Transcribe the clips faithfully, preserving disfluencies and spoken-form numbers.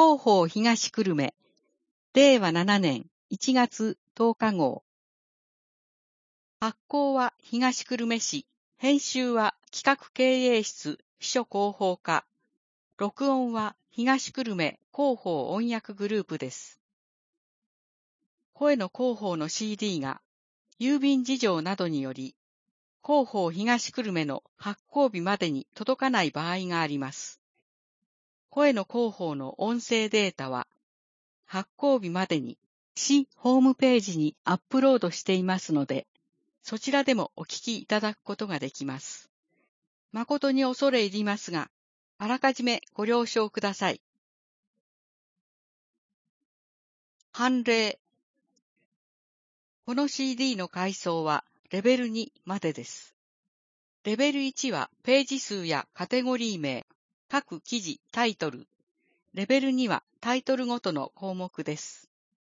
広報東久留米、れいわななねんいちがつとおか号。発行は東久留米市、編集は企画経営室秘書広報課、録音は東久留米広報音訳グループです。声の広報の シーディー が郵便事情などにより、広報東久留米の発行日までに届かない場合があります。声の広報の音声データは、発行日までに市ホームページにアップロードしていますので、そちらでもお聞きいただくことができます。誠に恐れ入りますが、あらかじめご了承ください。判例。この シーディー の階層はレベルにまでです。レベルいちはページ数やカテゴリー名、各記事、タイトル。レベルにはタイトルごとの項目です。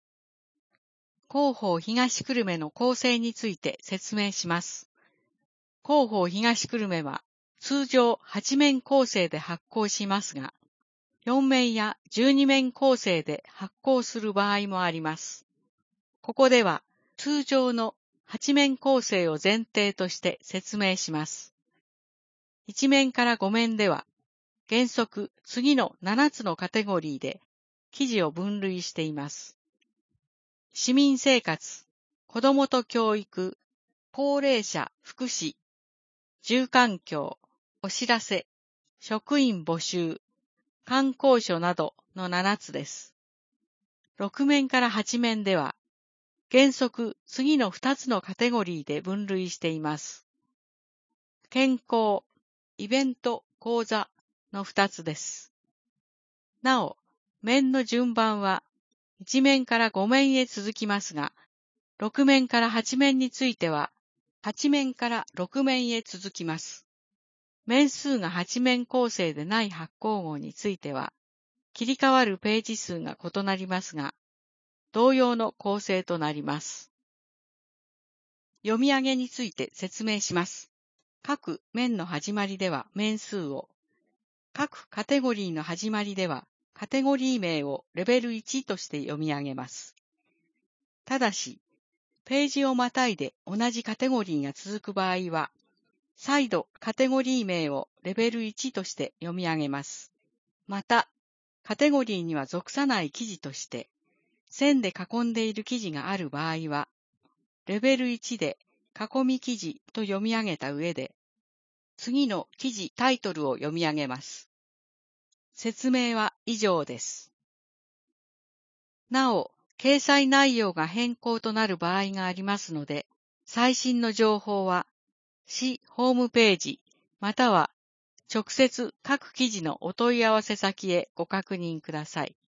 広報東久留米の構成について説明します。広報東久留米は通常はち面構成で発行しますが、よん面やじゅうに面構成で発行する場合もあります。ここでは通常のはち面構成を前提として説明します。いち面からご面では原則次のななつのカテゴリーで記事を分類しています。市民生活、子どもと教育、高齢者福祉、住環境、お知らせ、職員募集、観光所などのななつです。ろく面からはち面では、原則次のふたつのカテゴリーで分類しています。健康、イベント、講座のふたつです。なお、面の順番はいち面からご面へ続きますが、ろく面からはち面については、はち面からろく面へ続きます。面数がはち面構成でない発行号については、切り替わるページ数が異なりますが、同様の構成となります。読み上げについて説明します。各面の始まりでは面数を、各カテゴリーの始まりではカテゴリー名をレベルいちとして読み上げます。ただし、ページをまたいで同じカテゴリーが続く場合は、再度カテゴリー名をレベルいちとして読み上げます。また、カテゴリーには属さない記事として、線で囲んでいる記事がある場合は、レベルいちで囲み記事と読み上げた上で、次の記事タイトルを読み上げます。説明は以上です。なお、掲載内容が変更となる場合がありますので、最新の情報は、市ホームページ、または直接各記事のお問い合わせ先へご確認ください。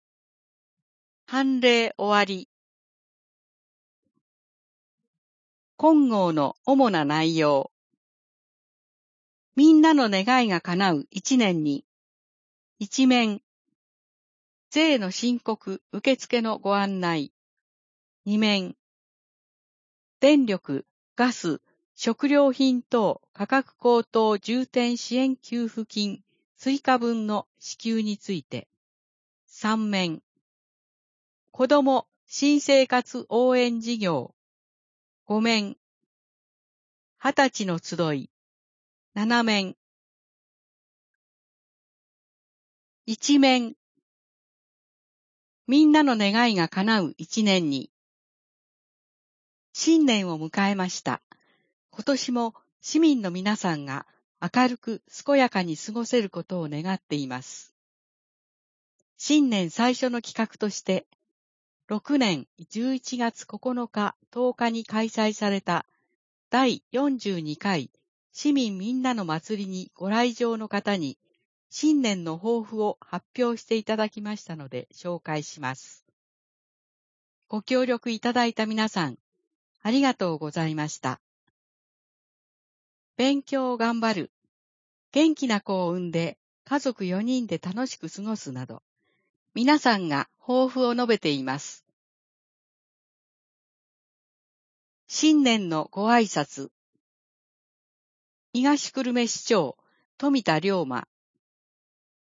判例終わり。今号の主な内容。みんなの願いが叶う一年に。一面。税の申告受付のご案内。二面。電力、ガス、食料品等価格高騰重点支援給付金追加分の支給について。三面。子ども新生活応援事業。五面。二十歳の集い。七面。一面。みんなの願いが叶う一年に。新年を迎えました。今年も市民の皆さんが明るく健やかに過ごせることを願っています。新年最初の企画として、ろくねんじゅういちがつここのかとおかに開催されただいよんじゅうにかい市民みんなの祭りにご来場の方に新年の抱負を発表していただきましたので紹介します。ご協力いただいた皆さん、ありがとうございました。勉強を頑張る、元気な子を産んで家族よにんで楽しく過ごすなど、皆さんが抱負を述べています。新年のご挨拶。東久留米市長、富田龍馬。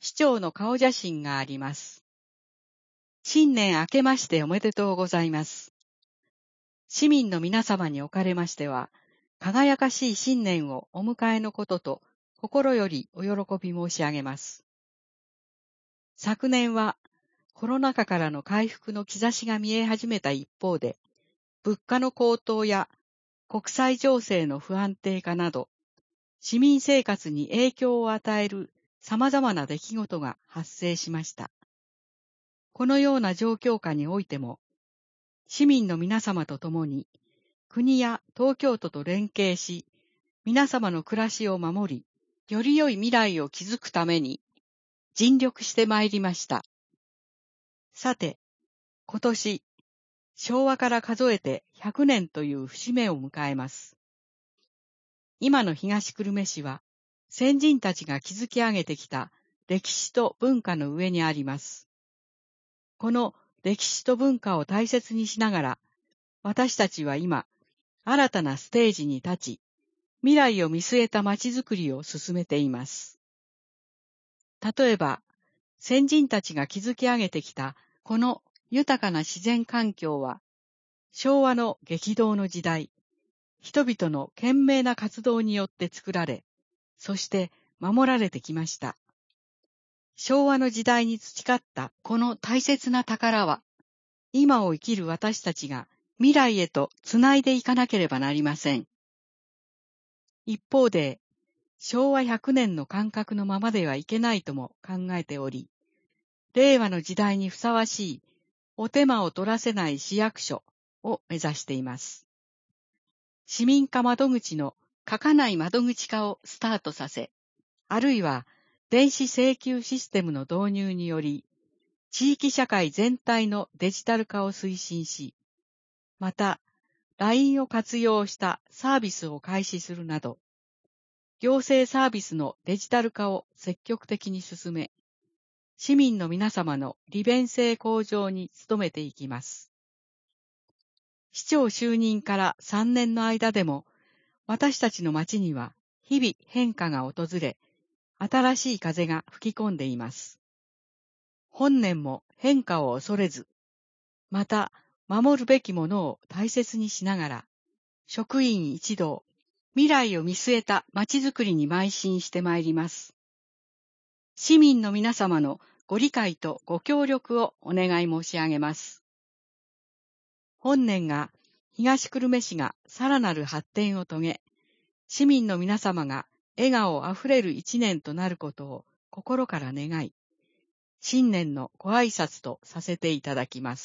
市長の顔写真があります。新年明けましておめでとうございます。市民の皆様におかれましては、輝かしい新年をお迎えのことと心よりお喜び申し上げます。昨年はコロナ禍からの回復の兆しが見え始めた一方で、物価の高騰や国際情勢の不安定化など、市民生活に影響を与える様々な出来事が発生しました。このような状況下においても、市民の皆様と共に、国や東京都と連携し、皆様の暮らしを守り、より良い未来を築くために、尽力してまいりました。さて、今年、昭和から数えてひゃくねんという節目を迎えます。今の東久留米市は、先人たちが築き上げてきた歴史と文化の上にあります。この歴史と文化を大切にしながら、私たちは今、新たなステージに立ち、未来を見据えた街づくりを進めています。例えば、先人たちが築き上げてきたこの豊かな自然環境は、昭和の激動の時代、人々の懸命な活動によって作られ、そして守られてきました。昭和の時代に培ったこの大切な宝は、今を生きる私たちが未来へとつないでいかなければなりません。一方で、昭和ひゃくねんの感覚のままではいけないとも考えており、令和の時代にふさわしいお手間を取らせない市役所を目指しています。市民課窓口の書かない窓口化をスタートさせ、あるいは電子請求システムの導入により、地域社会全体のデジタル化を推進し、また ライン を活用したサービスを開始するなど、行政サービスのデジタル化を積極的に進め、市民の皆様の利便性向上に努めていきます。市長就任からさんねんの間でも、私たちの町には日々変化が訪れ、新しい風が吹き込んでいます。本年も変化を恐れず、また守るべきものを大切にしながら、職員一同、未来を見据えた町づくりに邁進してまいります。市民の皆様のご理解とご協力をお願い申し上げます。本年が東久留米市がさらなる発展を遂げ、市民の皆様が笑顔あふれる一年となることを心から願い、新年のご挨拶とさせていただきます。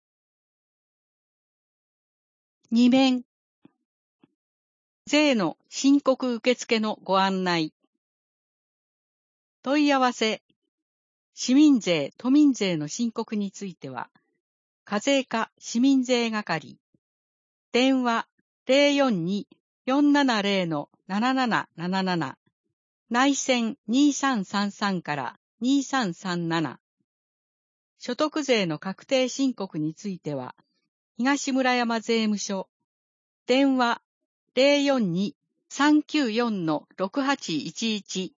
に面、税の申告受付のご案内。問い合わせ、市民税・都民税の申告については、課税課市民税係、電話 ゼロよんにーよんななゼロのなななななななな、内線にさんさんさんからにさんさんなな、所得税の確定申告については、東村山税務署、電話 ゼロよんにーさんきゅうよんのろくはちいちいち、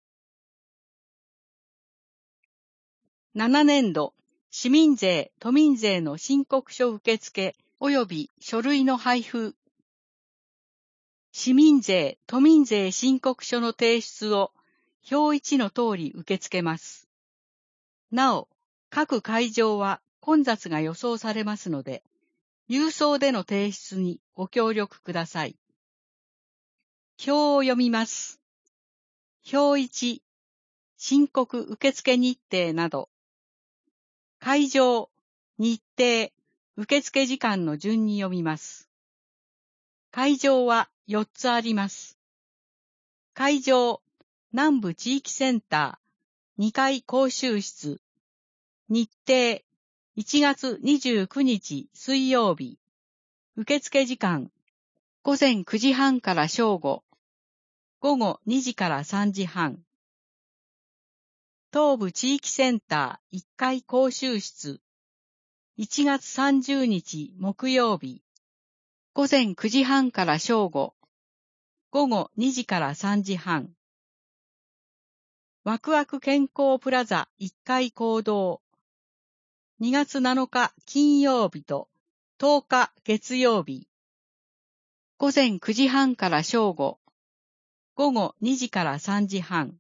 ななねん度市民税・都民税の申告書受付及び書類の配布、市民税・都民税申告書の提出を表一の通り受け付けます。なお、各会場は混雑が予想されますので、郵送での提出にご協力ください。表を読みます。表一、申告受付日程など、会場、日程、受付時間の順に読みます。会場はよっつあります。会場、南部地域センター、にかい講習室。日程、いちがつにじゅうくにち水曜日。受付時間、ごぜんくじはんから正午。ごごにじからさんじはん。東部地域センターいっかい講習室。いちがつさんじゅうにち木曜日。ごぜんくじはんから正午。ごごにじからさんじはん。 ワクワク健康プラザいっかい講堂。にがつなのか金曜日ととおか月曜日。午前くじはんから正午。午後にじからさんじはん。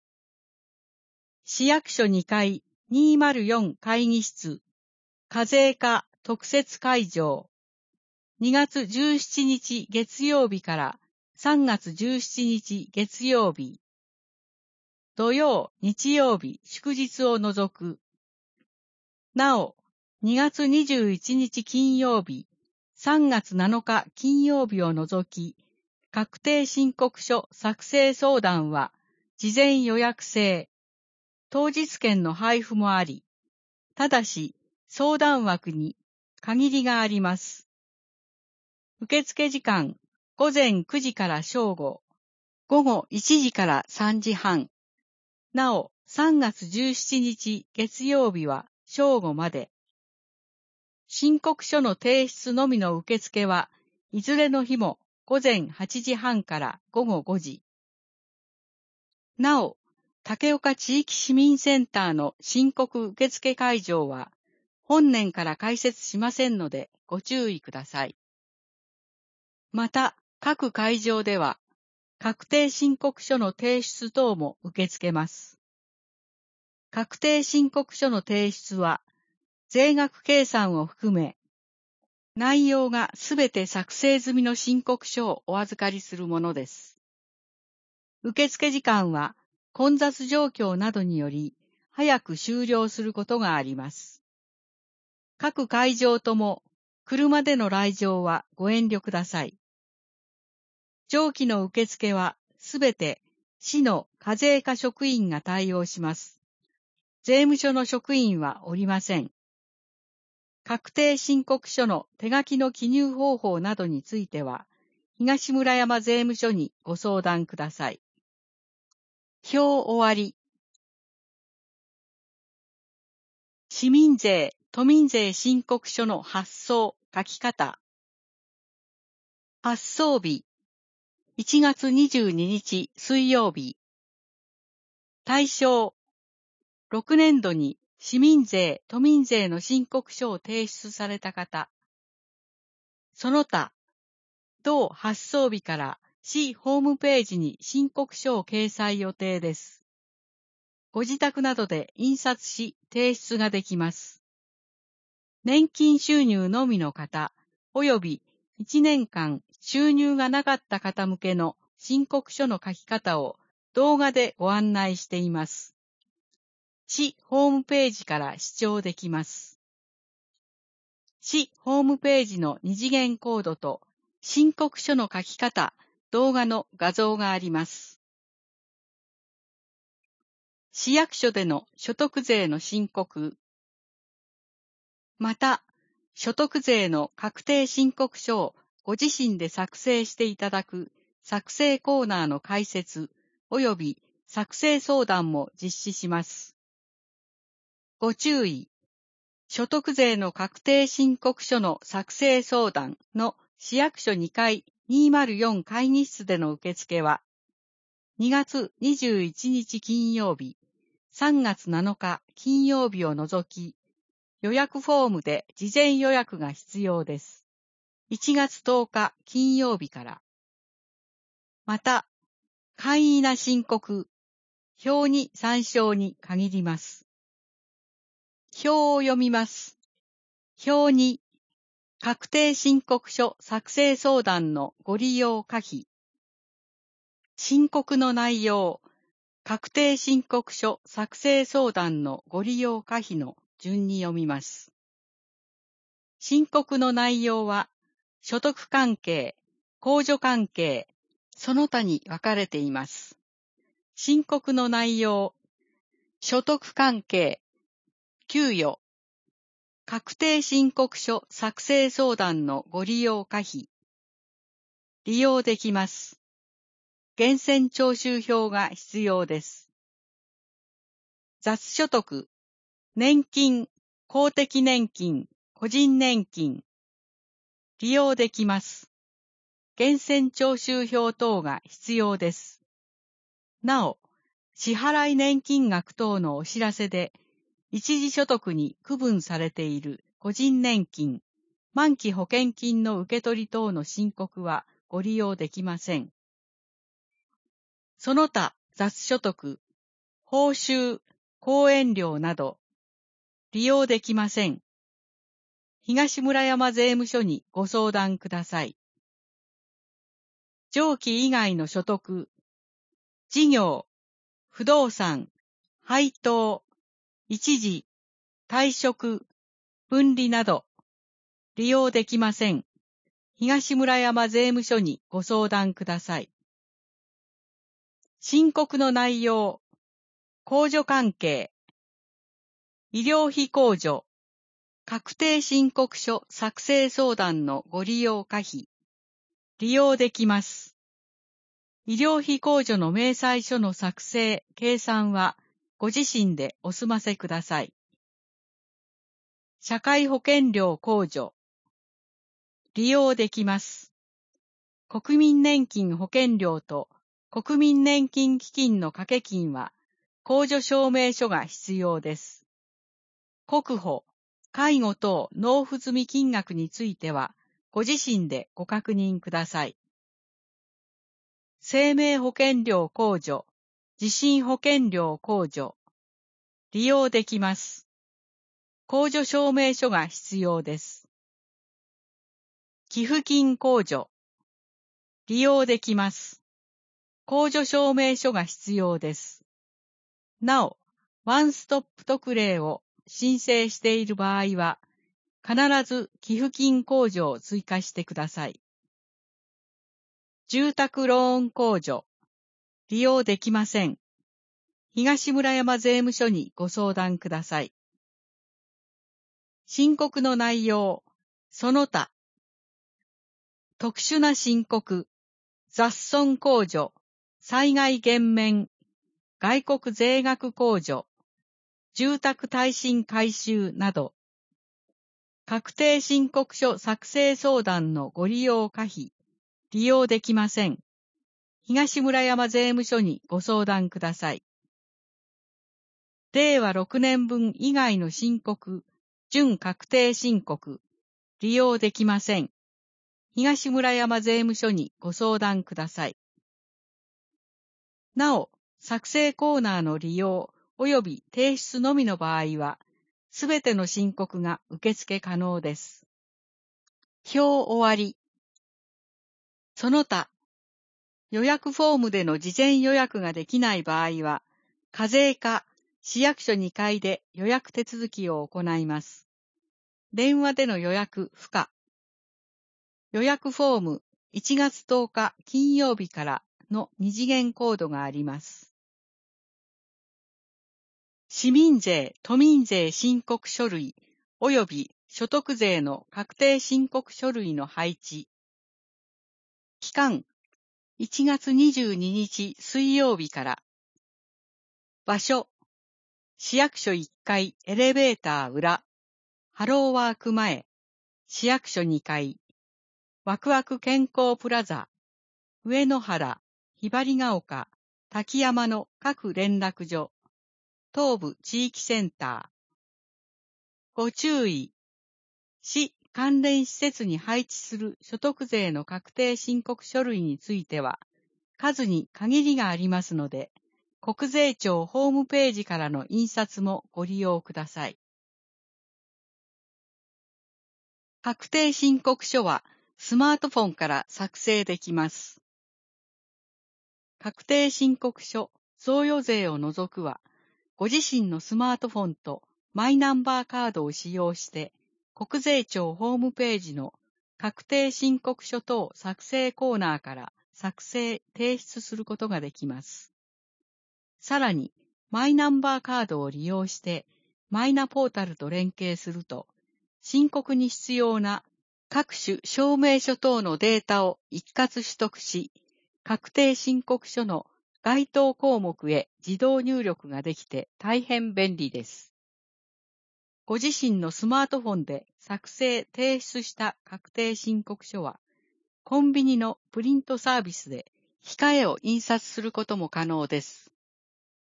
市役所にかいにまるよん会議室。課税課特設会場。にがつじゅうしちにち月曜日からさんがつじゅうしちにち月曜日。土曜、日曜日、祝日を除く。なお、にがつにじゅういちにち金曜日、さんがつなのか金曜日を除き、確定申告書作成相談は事前予約制。当日券の配布もあり、ただし相談枠に限りがあります。受付時間、午前くじから正午、午後いちじからさんじはん。なお、さんがつじゅうしちにち月曜日は正午まで。申告書の提出のみの受付はいずれの日も午前はちじはんから午後ごじ。なお、竹岡地域市民センターの申告受付会場は本年から開設しませんのでご注意ください。また、各会場では確定申告書の提出等も受け付けます。確定申告書の提出は、税額計算を含め、内容がすべて作成済みの申告書をお預かりするものです。受付時間は、混雑状況などにより、早く終了することがあります。各会場とも、車での来場はご遠慮ください。上記の受付はすべて市の課税課職員が対応します。税務署の職員はおりません。確定申告書の手書きの記入方法などについては、東村山税務署にご相談ください。表終わり。市民税、都民税申告書の発送、書き方。発送日。いちがつにじゅうににち水曜日。対象。ろくねんどに市民税、都民税の申告書を提出された方。その他、同発送日から市ホームページに申告書を掲載予定です。ご自宅などで印刷し提出ができます。年金収入のみの方、及びいちねんかん収入がなかった方向けの申告書の書き方を動画でご案内しています。市ホームページから視聴できます。市ホームページの二次元コードと申告書の書き方、動画の画像があります。市役所での所得税の申告。また、所得税の確定申告書をご自身で作成していただく作成コーナーの開設及び作成相談も実施します。ご注意。所得税の確定申告書の作成相談の市役所にかいにまるよん会議室での受付は、にがつにじゅういちにち金曜日、さんがつなのか金曜日を除き、予約フォームで事前予約が必要です。いちがつとおか金曜日から。また、簡易な申告、表に参照に限ります。表を読みます。表に、確定申告書作成相談のご利用可否。申告の内容、確定申告書作成相談のご利用可否の順に読みます。申告の内容は、所得関係、控除関係、その他に分かれています。申告の内容、所得関係、給与、確定申告書作成相談のご利用可否。利用できます。源泉徴収票が必要です。雑所得、年金、公的年金、個人年金。利用できます。源泉徴収票等が必要です。なお、 支払い年金額等のお知らせで、一時所得に区分されている個人年金、満期保険金の受け取り等の申告はご利用できません。その他雑所得、報酬、講演料など、利用できません。東村山税務署にご相談ください。上記以外の所得、事業、不動産、配当、一時、退職、分離など、利用できません。東村山税務署にご相談ください。申告の内容、控除関係、医療費控除、確定申告書作成相談のご利用可否、利用できます。医療費控除の明細書の作成、計算はご自身でお済ませください。社会保険料控除、利用できます。国民年金保険料と国民年金基金の掛け金は控除証明書が必要です。国保、介護等納付済金額についてはご自身でご確認ください。生命保険料控除、地震保険料控除、利用できます。控除証明書が必要です。寄付金控除、利用できます。控除証明書が必要です。なお、ワンストップ特例を申請している場合は、必ず寄付金控除を追加してください。住宅ローン控除、利用できません。東村山税務署にご相談ください。申告の内容、その他、特殊な申告、雑損控除、災害減免、外国税額控除、住宅耐震改修など、確定申告書作成相談のご利用可否、利用できません。東村山税務署にご相談ください。れいわろくねんぶん以外の申告、準確定申告、利用できません。東村山税務署にご相談ください。なお、作成コーナーの利用及び提出のみの場合は、すべての申告が受付可能です。表終わり。その他、予約フォームでの事前予約ができない場合は、課税課、市役所にかいで予約手続きを行います。電話での予約不可。予約フォームいちがつとおか金曜日からの二次元コードがあります。市民税、都民税申告書類及び所得税の確定申告書類の配置。期間いちがつにじゅうににち水曜日から。場所市役所いっかいエレベーター裏、ハローワーク前、市役所にかい、ワクワク健康プラザ、上野原、ひばりが丘、滝山の各連絡所、東部地域センター。ご注意。市関連施設に配置する所得税の確定申告書類については、数に限りがありますので、国税庁ホームページからの印刷もご利用ください。確定申告書はスマートフォンから作成できます。確定申告書、贈与税を除くは、ご自身のスマートフォンとマイナンバーカードを使用して、国税庁ホームページの確定申告書等作成コーナーから作成・提出することができます。さらに、マイナンバーカードを利用して、マイナポータルと連携すると、申告に必要な各種証明書等のデータを一括取得し、確定申告書の該当項目へ自動入力ができて大変便利です。ご自身のスマートフォンで作成・提出した確定申告書は、コンビニのプリントサービスで控えを印刷することも可能です。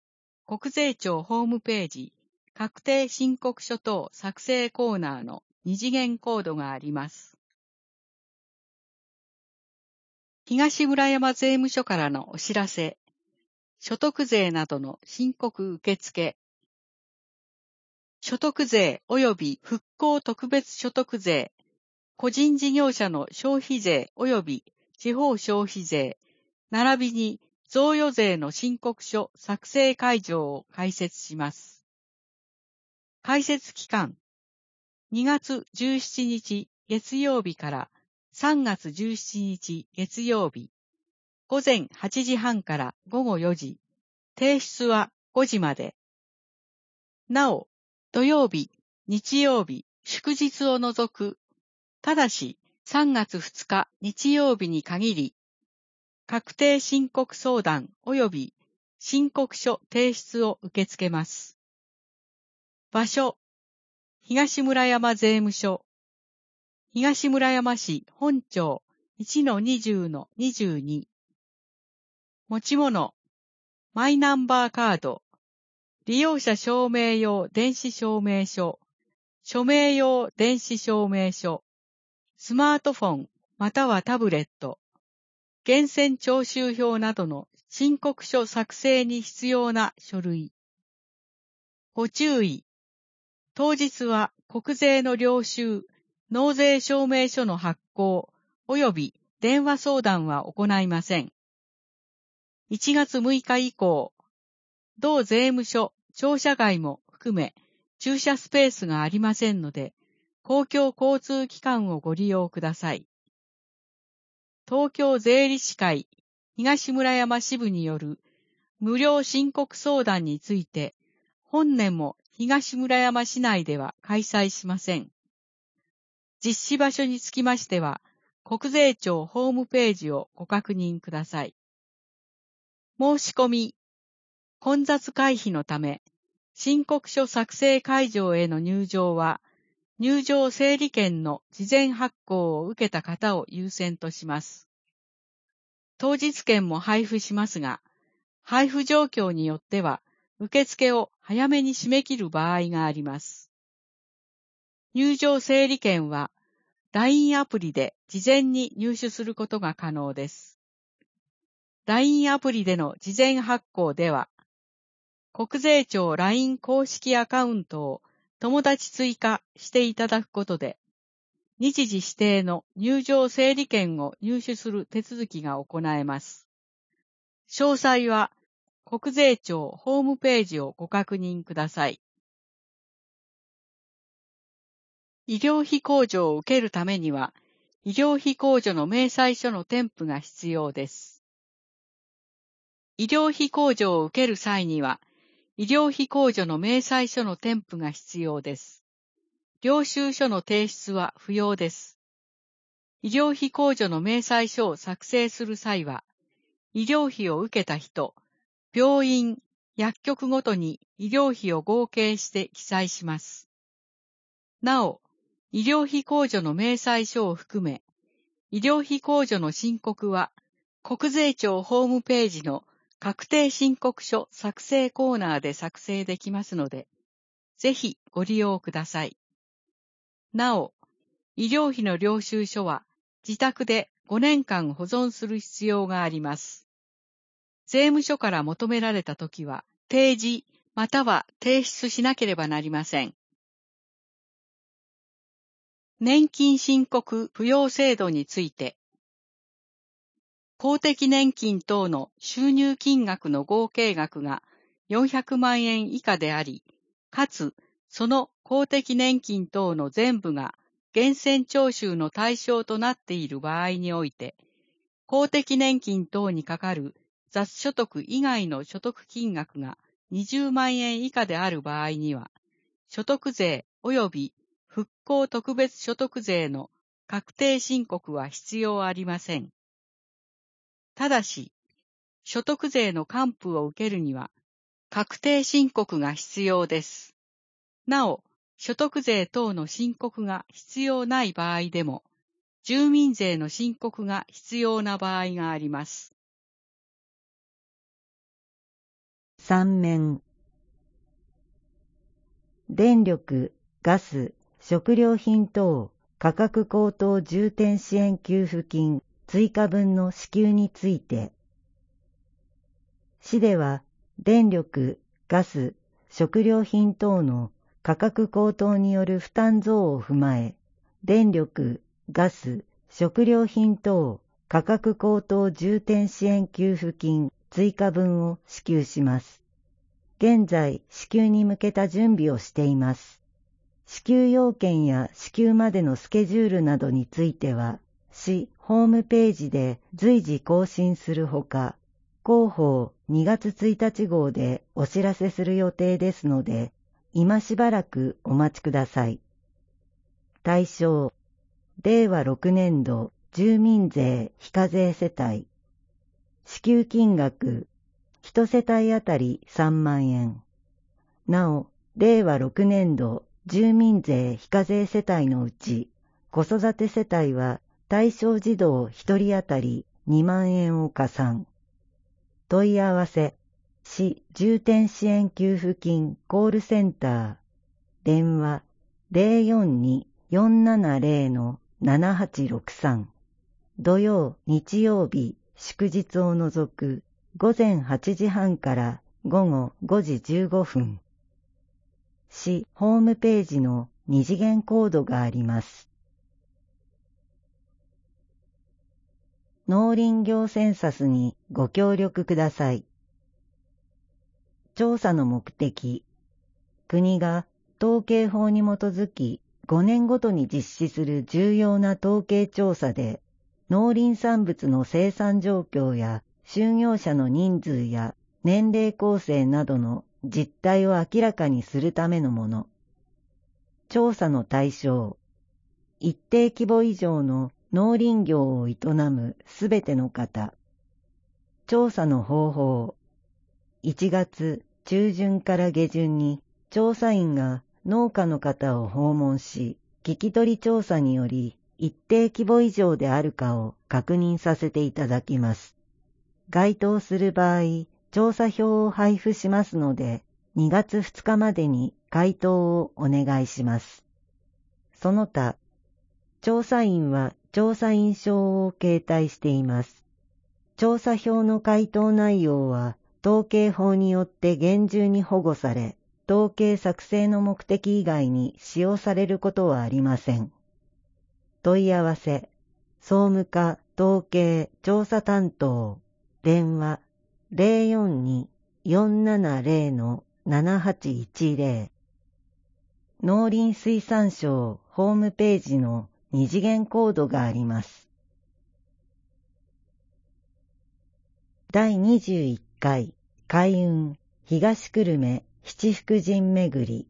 国税庁ホームページ、確定申告書等作成コーナーの二次元コードがあります。東村山税務署からのお知らせ、所得税などの申告受付、所得税及び復興特別所得税、個人事業者の消費税及び地方消費税、並びに贈与税の申告書作成会場を開設します。開設期間、にがつじゅうしちにち月曜日からさんがつじゅうしちにち月曜日、午前はちじはんから午後よじ、提出はごじまで。なお、土曜日、日曜日、祝日を除く、ただしさんがつふつか日曜日に限り、確定申告相談及び申告書提出を受け付けます。場所、東村山税務署、東村山市本町 いちのにじゅうのにじゅうに。持ち物、マイナンバーカード、利用者証明用電子証明書、署名用電子証明書、スマートフォンまたはタブレット、源泉徴収票などの申告書作成に必要な書類。ご注意。当日は国税の領収、納税証明書の発行、及び電話相談は行いません。いちがつむいか以降、同税務署、庁舎外も含め駐車スペースがありませんので、公共交通機関をご利用ください。東京税理士会東村山支部による無料申告相談について、本年も東村山市内では開催しません。実施場所につきましては、国税庁ホームページをご確認ください。申し込み、混雑回避のため、申告書作成会場への入場は、入場整理券の事前発行を受けた方を優先とします。当日券も配布しますが、配布状況によっては、受付を早めに締め切る場合があります。入場整理券は、ライン アプリで事前に入手することが可能です。ライン アプリでの事前発行では、国税庁 ライン 公式アカウントを友達追加していただくことで、日時指定の入場整理券を入手する手続きが行えます。詳細は国税庁ホームページをご確認ください。医療費控除を受けるためには、医療費控除の明細書の添付が必要です。医療費控除を受ける際には、医療費控除の明細書の添付が必要です。領収書の提出は不要です。医療費控除の明細書を作成する際は、医療費を受けた人、病院、薬局ごとに医療費を合計して記載します。なお、医療費控除の明細書を含め、医療費控除の申告は、国税庁ホームページの確定申告書作成コーナーで作成できますので、ぜひご利用ください。なお、医療費の領収書は自宅でごねんかん保存する必要があります。税務署から求められたときは、提示または提出しなければなりません。年金申告扶養制度について、公的年金等の収入金額の合計額がよんひゃくまんえん以下であり、かつその公的年金等の全部が源泉徴収の対象となっている場合において、公的年金等にかかる雑所得以外の所得金額がにじゅうまんえん以下である場合には、所得税及び復興特別所得税の確定申告は必要ありません。ただし、所得税の還付を受けるには、確定申告が必要です。なお、所得税等の申告が必要ない場合でも、住民税の申告が必要な場合があります。 さん面電力、ガス、食料品等価格高騰重点支援給付金追加分の支給について、市では電力、ガス、食料品等の価格高騰による負担増を踏まえ、電力、ガス、食料品等価格高騰重点支援給付金追加分を支給します。現在、支給に向けた準備をしています。支給要件や支給までのスケジュールなどについては、市ホームページで随時更新するほか、広報にがつついたち号でお知らせする予定ですので、今しばらくお待ちください。対象、れいわろくねんど住民税非課税世帯。支給金額、いち世帯あたりさんまんえん。なお、れいわろくねんど住民税非課税世帯のうち、子育て世帯は対象児童ひとりあたりにまんえんを加算。問い合わせ、市重点支援給付金コールセンター、電話 ゼロよんに よんななゼロ ななはちろくさん。土曜、日曜日、祝日を除くごぜんはちじはんからごごごじじゅうごふん。市ホームページの二次元コードがあります。農林業センサスにご協力ください。調査の目的、国が統計法に基づきごねんごとに実施する重要な統計調査で、農林産物の生産状況や就業者の人数や年齢構成などの実態を明らかにするためのもの。調査の対象、一定規模以上の農林業を営むすべての方。調査の方法、いちがつ中旬から下旬に調査員が農家の方を訪問し、聞き取り調査により一定規模以上であるかを確認させていただきます。該当する場合、調査票を配布しますので、にがつふつかまでに回答をお願いします。その他、調査員は調査員証を携帯しています。調査票の回答内容は統計法によって厳重に保護され、統計作成の目的以外に使用されることはありません。問い合わせ、総務課統計調査担当、電話 ゼロよんに よんななゼロ ななはちいちゼロ。農林水産省ホームページの二次元コードがあります。だいにじゅういっかい開運東久留米七福神巡り。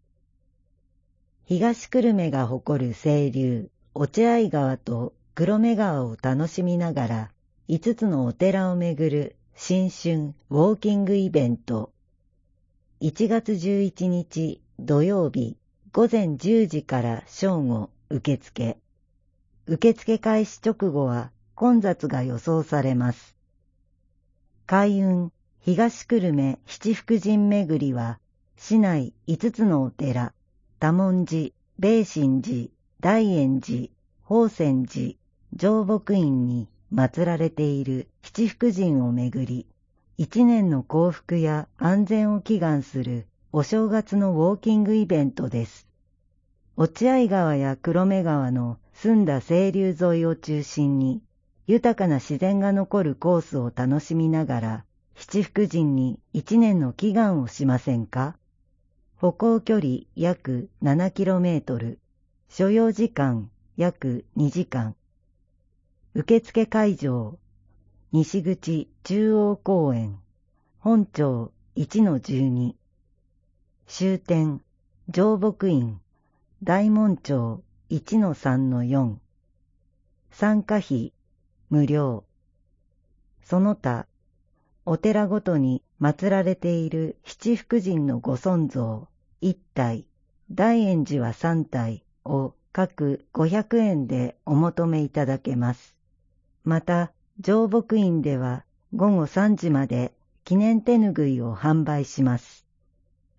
東久留米が誇る清流、落合川と黒目川を楽しみながら、いつつのお寺を巡る新春ウォーキングイベント。いちがつじゅういちにち土曜日ごぜんじゅうじから正午受付。受付開始直後は混雑が予想されます。開運東久留米七福神巡りは、市内いつつのお寺、多聞寺、米心寺、大円寺、法泉寺、常牧院に祀られている七福神を巡り、一年の幸福や安全を祈願するお正月のウォーキングイベントです。落合川や黒目川の澄んだ清流沿いを中心に、豊かな自然が残るコースを楽しみながら、七福神に一年の祈願をしませんか？歩行距離約ななキロメートル、所要時間約にじかん。受付会場、西口中央公園、本町いちのじゅうに。終点、常牧院、大門町いちのさんのよん。参加費、無料。その他、お寺ごとに祀られている七福神のご尊像いったい、大円寺はさんたいを各ごひゃくえんでお求めいただけます。また、常牧院ではごごさんじまで記念手ぬぐいを販売します。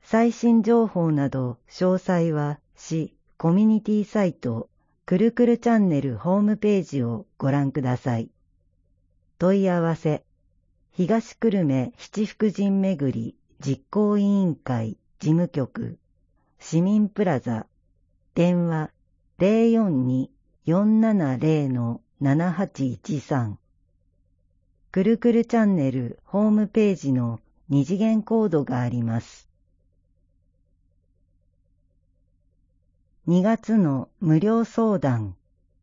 最新情報など詳細は市コミュニティサイトくるくるチャンネルホームページをご覧ください。問い合わせ東久留米七福神めぐり実行委員会事務局市民プラザ電話 ゼロよんに よんななゼロ ななはちいちさんくるくるチャンネルホームページの二次元コードがあります。にがつの無料相談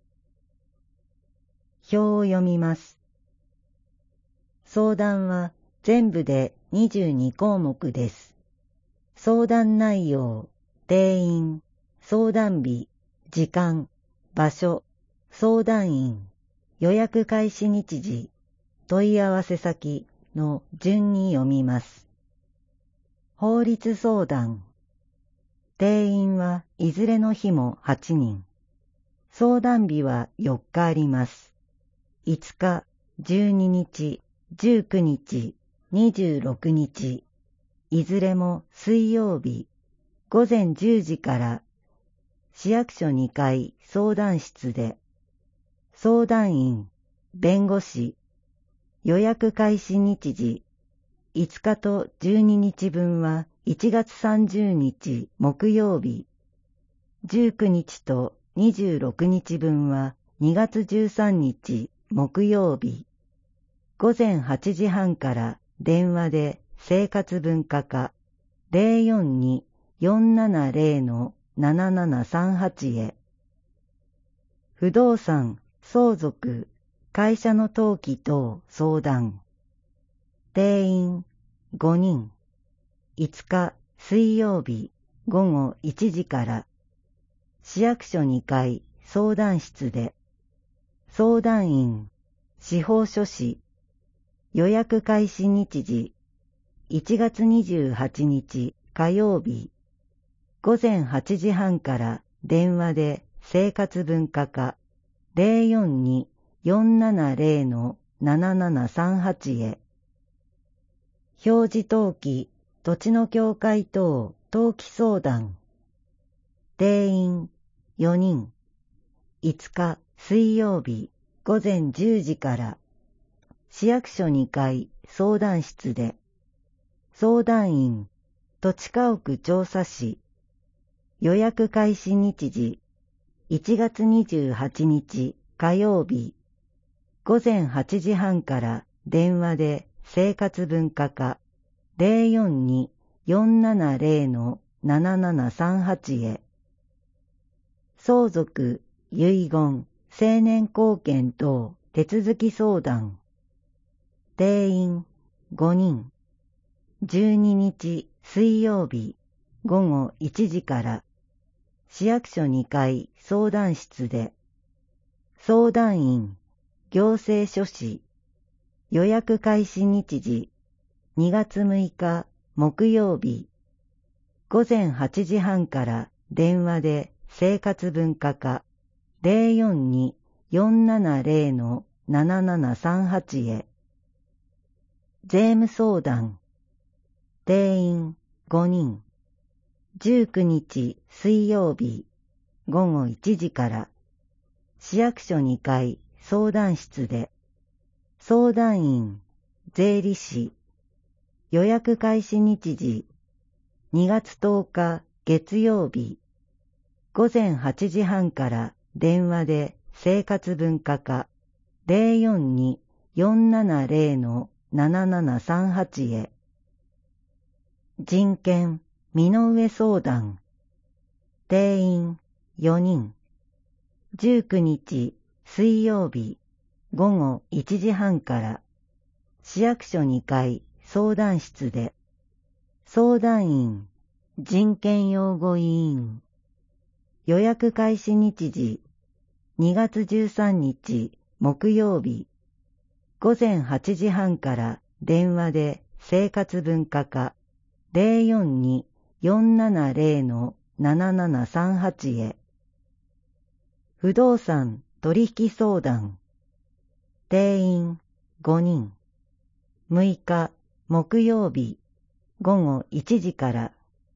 表を読みます。相談は全部でにじゅうにこうもくです。相談内容、定員、相談日、時間、場所、相談員、予約開始日時、問い合わせ先の順に読みます。法律相談。定員はいずれの日もはちにん。相談日はよっかあります。いつか、じゅうににち、じゅうくにち、にじゅうろくにち、いずれも水曜日、ごぜんじゅうじから市役所にかい相談室で、相談員、弁護士、予約開始日時、いつかとじゅうににちぶんはいちがつさんじゅうにち木曜日、じゅうくにちとにじゅうろくにちぶんはにがつじゅうさんにち木曜日、ごぜんはちじはんから電話で生活文化課 ゼロよんに よんななゼロ ななななさんはち へ。不動産、相続、会社の登記等相談。定員ごにん。いつか水曜日ごごいちじから市役所にかい相談室で、相談員、司法書士、予約開始日時、いちがつにじゅうはちにち火曜日、ごぜんはちじはんから電話で生活文化課 ゼロよんに よんななゼロ ななななさんはち へ。表示登記、土地の境界等登記相談。定員よにん。いつか水曜日ごぜんじゅうじから市役所にかい相談室で、相談員、土地家屋調査士、予約開始日時、いちがつにじゅうはちにち火曜日、ごぜんはちじはんから電話で生活文化課 ゼロよんに よんななゼロ ななななさんはち へ。相続、遺言、成年後見等手続き相談。定員ごにん。じゅうににち水曜日ごごいちじから市役所にかい相談室で、相談員、行政書士、予約開始日時、にがつむいか木曜日、ごぜんはちじはんから電話で生活文化課 ゼロよんに よんななゼロ ななななさんはち へ。税務相談。定員ごにん。じゅうくにち水曜日ごごいちじから市役所にかい相談室で、相談員、税理士、予約開始日時、にがつとおか月曜日、ごぜんはちじはんから電話で生活文化課 ゼロよんに よんななゼロ ななななさんはち へ。人権、身の上相談。定員よにん。じゅうくにち水曜日ごごいちじはんから市役所にかい相談室で、相談員、人権擁護委員、予約開始日時、にがつじゅうさんにち木曜日、ごぜんはちじはんから電話で生活文化課 ゼロよんに よんななゼロ ななななさんはち へ。不動産取引相談。定員ごにん。むいか木曜日ごごいちじから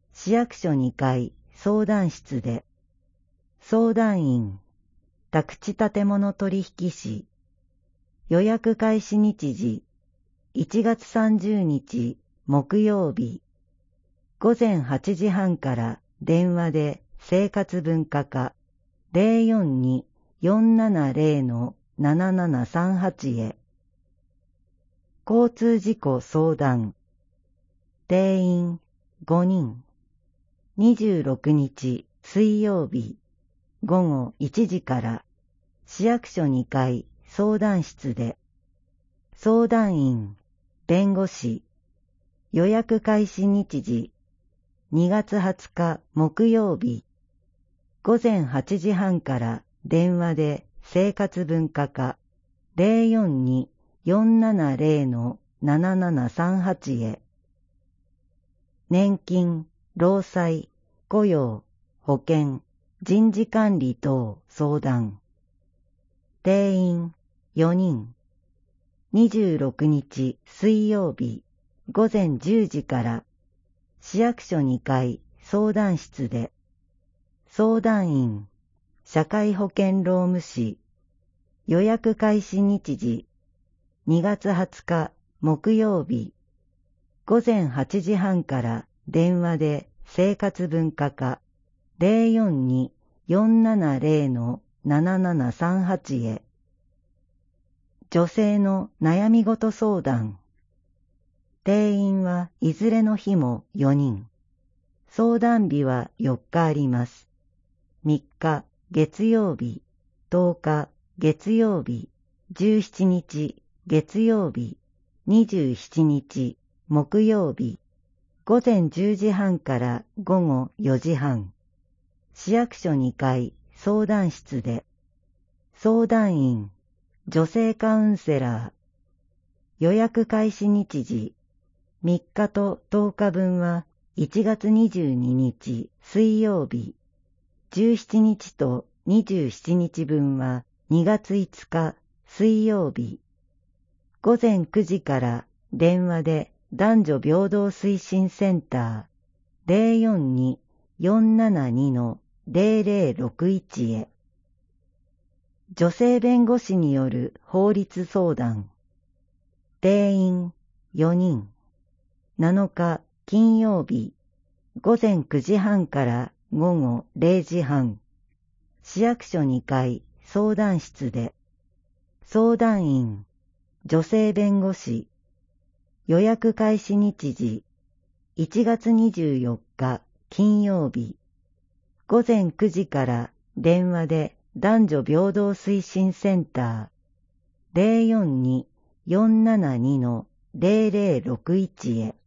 市役所にかい相談室で、相談員、宅地建物取引士、予約開始日時、いちがつさんじゅうにち木曜日、ごぜんはちじはんから電話で生活文化課 ゼロよんに よんななゼロ ななななさんはち へ。交通事故相談。定員ごにん。にじゅうろくにち水曜日ごごいちじから市役所にかい相談室で、相談員、弁護士、予約開始日時、にがつはつか木曜日、ごぜんはちじはんから電話で生活文化課 ゼロよんに よんななゼロ ななななさんはち へ。年金、労災、雇用、保険、人事管理等相談。定員よにん。にじゅうろくにち水曜日ごぜんじゅうじから市役所にかい相談室で、相談員、社会保険労務士、予約開始日時、にがつはつか木曜日、ごぜんはちじはんから電話で生活文化課 ゼロよんに よんななゼロ ななななさんはち へ。女性の悩み事相談。定員はいずれの日もよにん。相談日はよっかあります。みっか月曜日、とおか月曜日、じゅうしちにち月曜日、にじゅうしちにち木曜日、ごぜんじゅうじはんからごごよじはん。市役所にかい相談室で、相談員、女性カウンセラー、予約開始日時、みっかととおかぶんはいちがつにじゅうににち水曜日、じゅうしちにちとにじゅうしちにちぶんはにがついつか水曜日、ごぜんくじから電話で男女平等推進センター ゼロよんに よんななに ゼロゼロろくいち へ。女性弁護士による法律相談。定員よにん。なのか金曜日、ごぜんくじはんからごごれいじはん。市役所にかい相談室で、相談員、女性弁護士、予約開始日時、いちがつにじゅうよっか金曜日、ごぜんくじから電話で男女平等推進センター ゼロよんに よんななに ゼロゼロろくいち へ。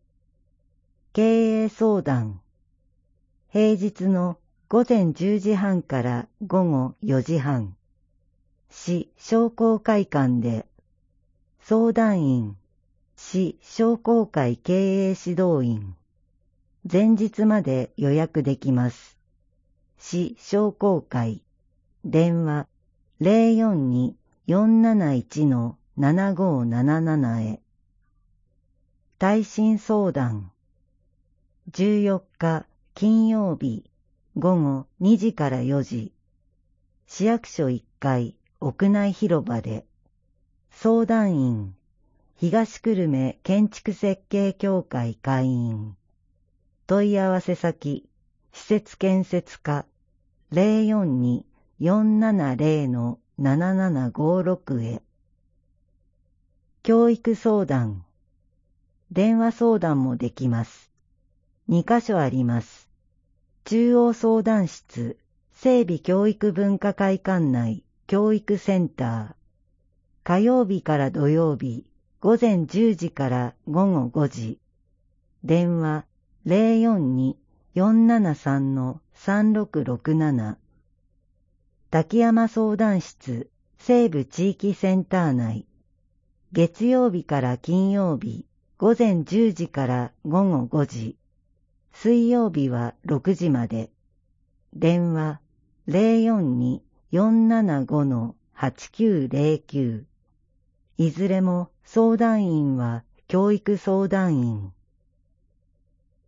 経営相談。平日のごぜんじゅうじはんからごごよじはん。市商工会館で、相談員、市商工会経営指導員。前日まで予約できます。市商工会。電話 ゼロよんに よんなないち ななごなななな へ。耐震相談。じゅうよっか金曜日ごごにじからよじ、市役所いっかい屋内広場で、相談員、東久留米建築設計協会会員。問い合わせ先、施設建設課 ゼロよんに よんななゼロ ななななごろく へ。教育相談。電話相談もできます。にかしょあります。中央相談室、整備教育文化会館内教育センター。火曜日から土曜日、ごぜんじゅうじからごごごじ。電話 ゼロよんに よんななさん さんろくろくなな。滝山相談室、西部地域センター内。月曜日から金曜日、ごぜんじゅうじからごごごじ。水曜日はろくじまで。電話 ゼロよんに よんななご はちきゅうゼロきゅう。いずれも相談員は教育相談員。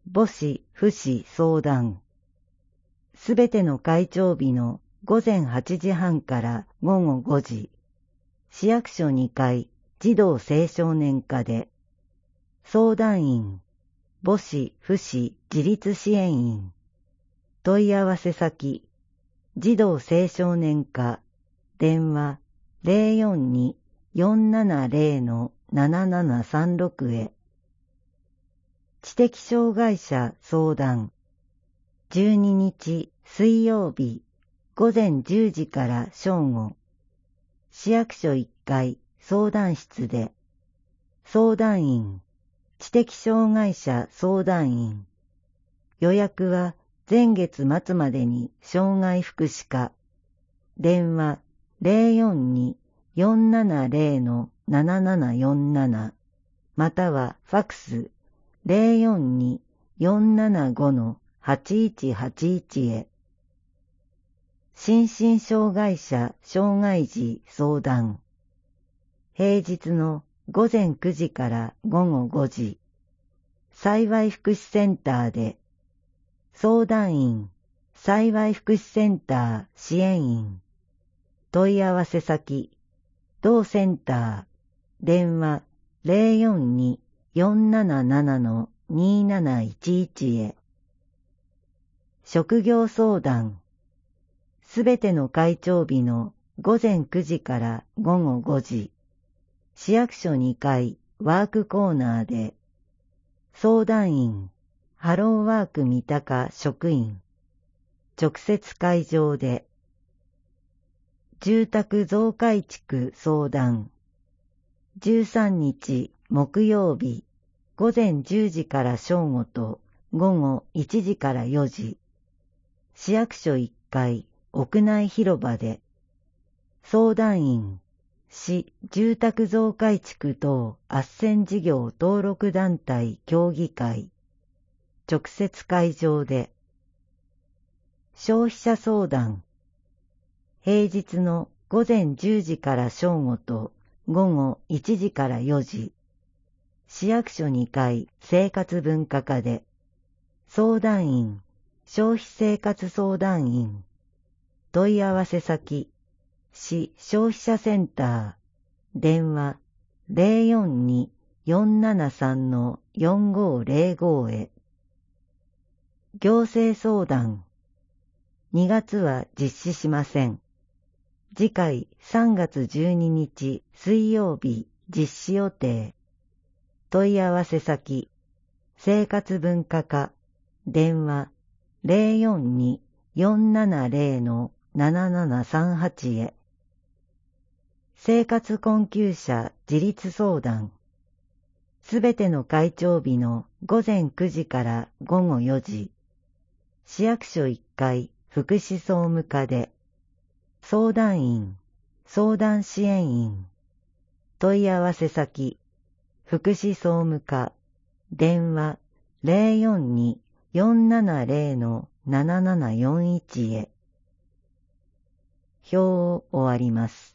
母子父子相談。すべての会長日の午前はちじはんから午後ごじ、市役所にかい児童青少年課で、相談員、母子父子自立支援員、問い合わせ先、児童青少年課、電話 ゼロよんに よんななゼロ のななななさんろく へ。知的障害者相談。じゅうににち水曜日午前じゅうじから正午、市役所いっかい相談室で、相談員、知的障害者相談員。予約は前月末までに障害福祉課。電話 ゼロよんに よんななゼロ のななななよんなな またはファクス ゼロよんに よんななご のはちいちはちいち へ。心身障害者障害児相談。平日の午前くじから午後ごじ、幸い福祉センターで、相談員、幸い福祉センター支援員。問い合わせ先、同センター、電話 ゼロよんに よんなななな のになないちいち へ。職業相談。すべての会長日の午前くじから午後ごじ、市役所にかいワークコーナーで、相談員、ハローワーク三鷹職員、直接会場で、住宅増改築相談。じゅうさんにち木曜日午前じゅうじから正午と午後いちじからよじ、市役所いっかい屋内広場で、相談員、市住宅増改築等斡旋事業登録団体協議会、直接会場で、消費者相談。平日の午前じゅうじから正午と午後いちじからよじ、市役所にかい生活文化課で、相談員、消費生活相談員。問い合わせ先、市消費者センター、電話 ゼロよんに よんななさん のよんごゼロご へ。行政相談。にがつは実施しません。次回さんがつじゅうににち水曜日実施予定。問い合わせ先、生活文化課、電話 ゼロよんに よんななゼロ のななななさんはち へ。生活困窮者自立相談。すべての会長日の午前くじから午後よじ、市役所いっかい福祉総務課で、相談員、相談支援員。問い合わせ先、福祉総務課、電話 ゼロよんに よんななゼロ のななななよんいち へ。表を終わります。